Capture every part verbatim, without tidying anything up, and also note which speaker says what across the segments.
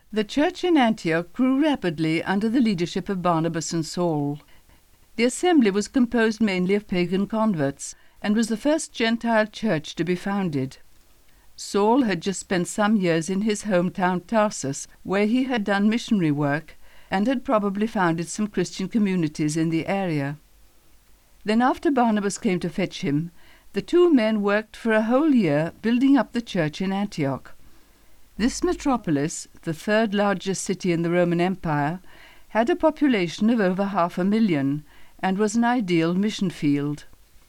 Speaker 1: The church in Antioch grew rapidly under the leadership of Barnabas and Saul. The assembly was composed mainly of pagan converts and was the first Gentile church to be founded. Saul had just spent some years in his hometown Tarsus, where he had done missionary work and had probably founded some Christian communities in the area. Then after Barnabas came to fetch him, the two men worked for a whole year building up the church in Antioch. This metropolis, the third largest city in the Roman Empire, had a population of over half a million and was an ideal mission field.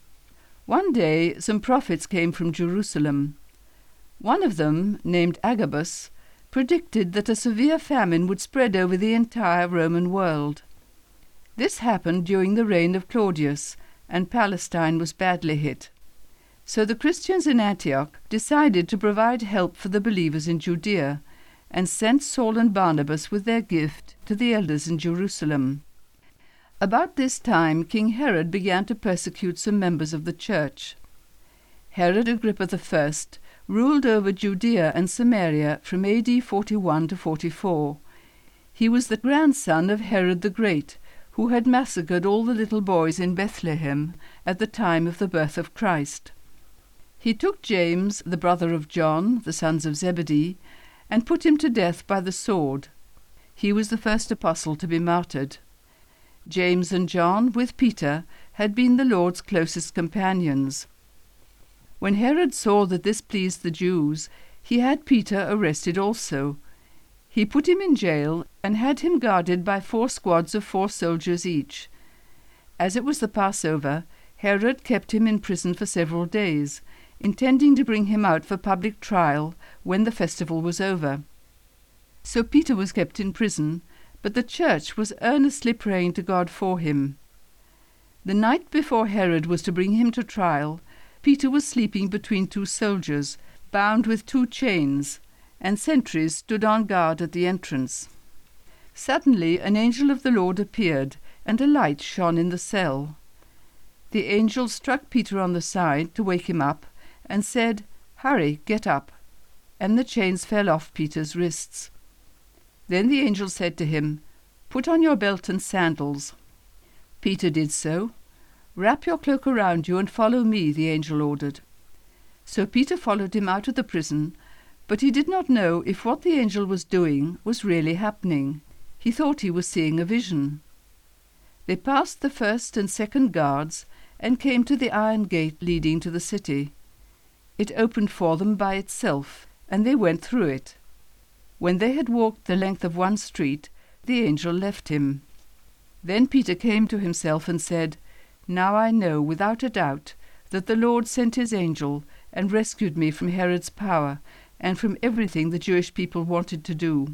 Speaker 1: One day some prophets came from Jerusalem. One of them, named Agabus, predicted that a severe famine would spread over the entire Roman world. This happened during the reign of Claudius, and Palestine was badly hit. So the Christians in Antioch decided to provide help for the believers in Judea, and sent Saul and Barnabas with their gift to the elders in Jerusalem. About this time King Herod began to persecute some members of the church. Herod Agrippa the First ruled over Judea and Samaria from A D forty-one to forty-four. He was the grandson of Herod the Great, who had massacred all the little boys in Bethlehem at the time of the birth of Christ. He took James, the brother of John, the sons of Zebedee, and put him to death by the sword. He was the first apostle to be martyred. James and John, with Peter, had been the Lord's closest companions. When Herod saw that this pleased the Jews, he had Peter arrested also. He put him in jail and had him guarded by four squads of four soldiers each. As it was the Passover, Herod kept him in prison for several days, intending to bring him out for public trial when the festival was over. So Peter was kept in prison, but the church was earnestly praying to God for him. The night before Herod was to bring him to trial, Peter was sleeping between two soldiers, bound with two chains, and sentries stood on guard at the entrance. Suddenly an angel of the Lord appeared, and a light shone in the cell. The angel struck Peter on the side to wake him up, and said, "Hurry, get up," and the chains fell off Peter's wrists. Then the angel said to him, "Put on your belt and sandals." Peter did so. "Wrap your cloak around you and follow me," the angel ordered. So Peter followed him out of the prison, but he did not know if what the angel was doing was really happening. He thought he was seeing a vision. They passed the first and second guards and came to the iron gate leading to the city. It opened for them by itself, and they went through it. When they had walked the length of one street, the angel left him. Then Peter came to himself and said, "Now I know without a doubt that the Lord sent his angel and rescued me from Herod's power and from everything the Jewish people wanted to do."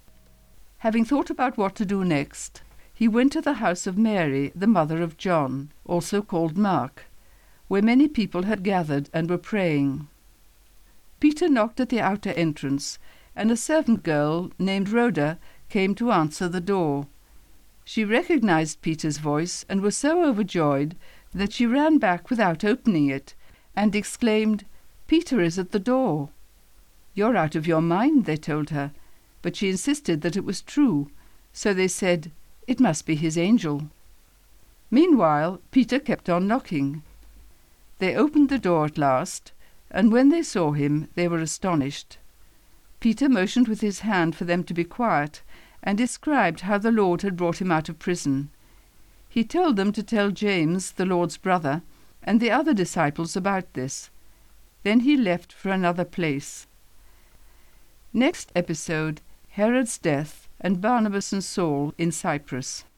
Speaker 1: Having thought about what to do next, he went to the house of Mary, the mother of John, also called Mark, where many people had gathered and were praying. Peter knocked at the outer entrance, and a servant girl named Rhoda came to answer the door. She recognized Peter's voice and was so overjoyed that she ran back without opening it and exclaimed, "Peter is at the door." "You're out of your mind," they told her, but she insisted that it was true, so they said, "It must be his angel." Meanwhile, Peter kept on knocking. They opened the door at last, and when they saw him, they were astonished. Peter motioned with his hand for them to be quiet, and described how the Lord had brought him out of prison. He told them to tell James, the Lord's brother, and the other disciples about this. Then he left for another place. Next episode, Herod's death and Barnabas and Saul in Cyprus.